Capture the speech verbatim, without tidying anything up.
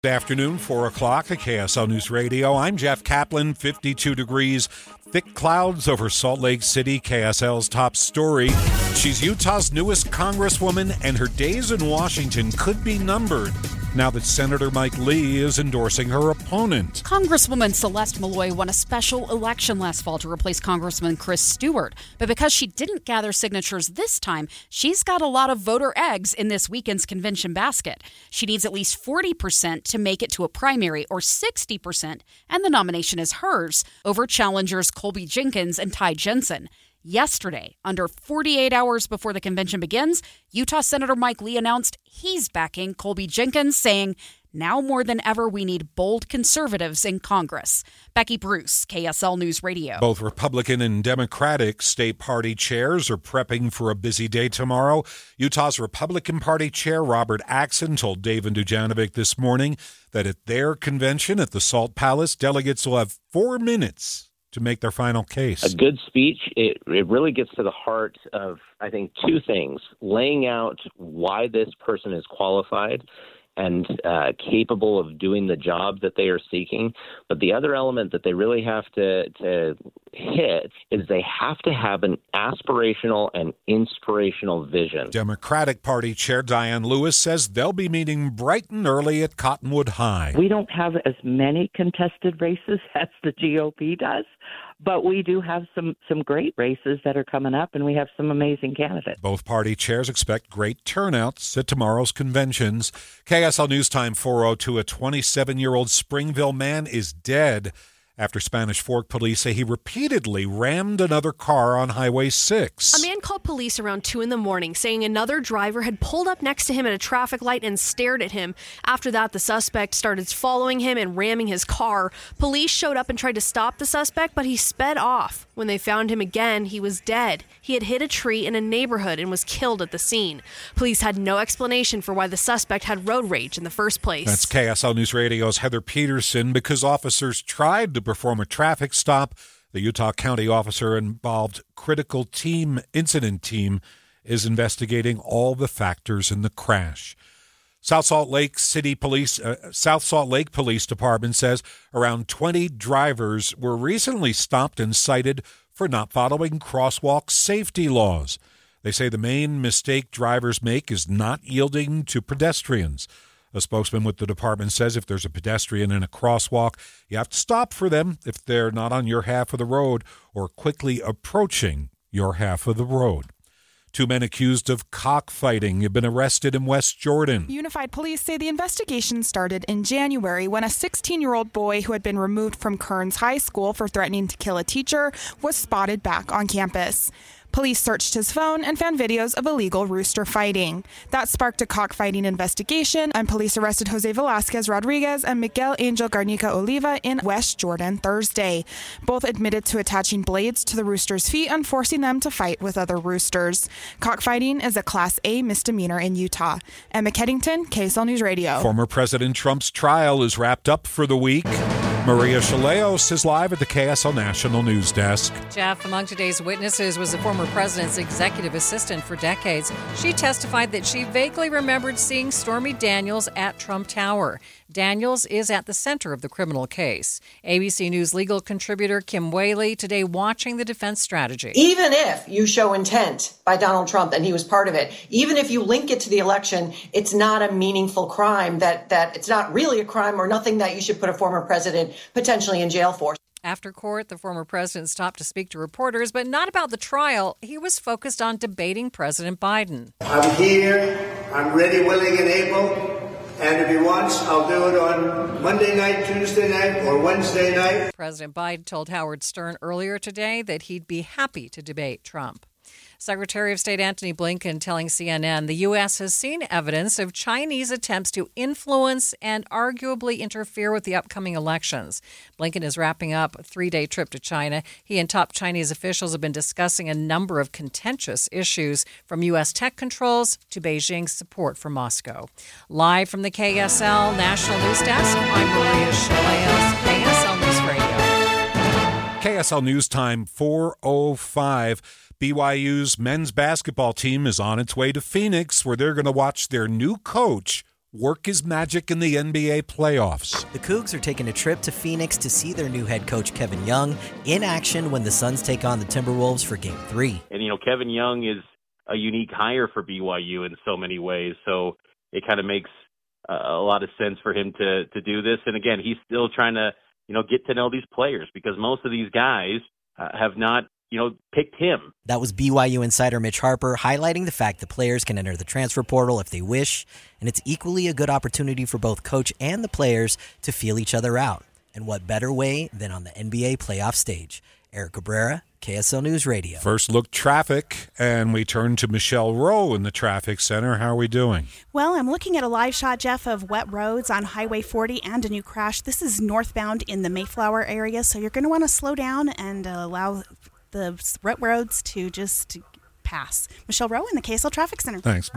Good afternoon, four o'clock at K S L News Radio. I'm Jeff Kaplan, fifty-two degrees, thick clouds over Salt Lake City, K S L's top story. She's Utah's newest congresswoman, and her days in Washington could be numbered now that Senator Mike Lee is endorsing her opponent. Congresswoman Celeste Malloy won a special election last fall to replace Congressman Chris Stewart. But because she didn't gather signatures this time, she's got a lot of voter eggs in this weekend's convention basket. She needs at least forty percent to make it to a primary, or sixty percent, and the nomination is hers over challengers Colby Jenkins and Ty Jensen. Yesterday, under forty-eight hours before the convention begins, Utah Senator Mike Lee announced he's backing Colby Jenkins, saying, "Now more than ever, we need bold conservatives in Congress." Becky Bruce, K S L News Radio. Both Republican and Democratic state party chairs are prepping for a busy day tomorrow. Utah's Republican Party chair, Robert Axson, told Dave and Dujanovic this morning that at their convention at the Salt Palace, delegates will have four minutes to make their final case. A good speech, it, it really gets to the heart of, I think, two things: laying out why this person is qualified and uh, capable of doing the job that they are seeking. But the other element that they really have to, to hit is they have to have an aspirational and inspirational vision. Democratic Party Chair Diane Lewis says they'll be meeting bright and early at Cottonwood High. We don't have as many contested races as the G O P does, but we do have some, some great races that are coming up, and we have some amazing candidates. Both party chairs expect great turnouts at tomorrow's conventions. K S L News Time four oh two, a twenty-seven-year-old Springville man is dead after Spanish Fork police say he repeatedly rammed another car on Highway six. A man called police around two in the morning saying another driver had pulled up next to him at a traffic light and stared at him. After that, the suspect started following him and ramming his car. Police showed up and tried to stop the suspect, but he sped off. When they found him again, he was dead. He had hit a tree in a neighborhood and was killed at the scene. Police had no explanation for why the suspect had road rage in the first place. That's K S L News Radio's Heather Peterson. Because officers tried to perform a traffic stop, the Utah County officer involved critical team incident team is investigating all the factors in the crash. South Salt Lake City Police, uh, South Salt Lake Police Department says around twenty drivers were recently stopped and cited for not following crosswalk safety laws. They say the main mistake drivers make is not yielding to pedestrians. A spokesman with the department says if there's a pedestrian in a crosswalk, you have to stop for them if they're not on your half of the road or quickly approaching your half of the road. Two men accused of cockfighting have been arrested in West Jordan. Unified Police say the investigation started in January when a sixteen-year-old boy who had been removed from Kearns High School for threatening to kill a teacher was spotted back on campus. Police searched his phone and found videos of illegal rooster fighting. That sparked a cockfighting investigation, and police arrested Jose Velasquez Rodriguez and Miguel Angel Garnica Oliva in West Jordan Thursday. Both admitted to attaching blades to the roosters' feet and forcing them to fight with other roosters. Cockfighting is a Class A misdemeanor in Utah. Emma Keddington, K S L News Radio. Former President Trump's trial is wrapped up for the week. Maria Chaleos is live at the K S L National News Desk. Jeff, among today's witnesses was the former president's executive assistant for decades. She testified that she vaguely remembered seeing Stormy Daniels at Trump Tower. Daniels is at the center of the criminal case. A B C News legal contributor Kim Whaley today watching the defense strategy. Even if you show intent by Donald Trump and he was part of it, even if you link it to the election, it's not a meaningful crime, that, that it's not really a crime or nothing that you should put a former president potentially in jail for. After court, the former president stopped to speak to reporters, but not about the trial. He was focused on debating President Biden. I'm here. I'm ready, willing, and able. And if he wants, I'll do it on Monday night, Tuesday night, or Wednesday night. President Biden told Howard Stern earlier today that he'd be happy to debate Trump. Secretary of State Antony Blinken telling C N N the U S has seen evidence of Chinese attempts to influence and arguably interfere with the upcoming elections. Blinken is wrapping up a three-day trip to China. He and top Chinese officials have been discussing a number of contentious issues, from U S tech controls to Beijing's support for Moscow. Live from the K S L National News Desk, I'm Maria Chaleos, K S L News Radio. K S L News Time four oh five. B Y U's men's basketball team is on its way to Phoenix, where they're going to watch their new coach work is magic in the N B A playoffs. The Cougs are taking a trip to Phoenix to see their new head coach, Kevin Young, in action when the Suns take on the Timberwolves for Game three. And, you know, Kevin Young is a unique hire for B Y U in so many ways, so it kind of makes uh, a lot of sense for him to, to do this. And, again, he's still trying to, you know, get to know these players because most of these guys uh, have not, you know, picked him. That was B Y U insider Mitch Harper highlighting the fact that players can enter the transfer portal if they wish, and it's equally a good opportunity for both coach and the players to feel each other out. And what better way than on the N B A playoff stage? Eric Cabrera, K S L News Radio. First look traffic, and we turn to Michelle Rowe in the traffic center. How are we doing? Well, I'm looking at a live shot, Jeff, of wet roads on Highway forty and a new crash. This is northbound in the Mayflower area, so you're going to want to slow down and uh, allow the wet roads to just pass. Michelle Rowe in the K S L Traffic Center. Thanks.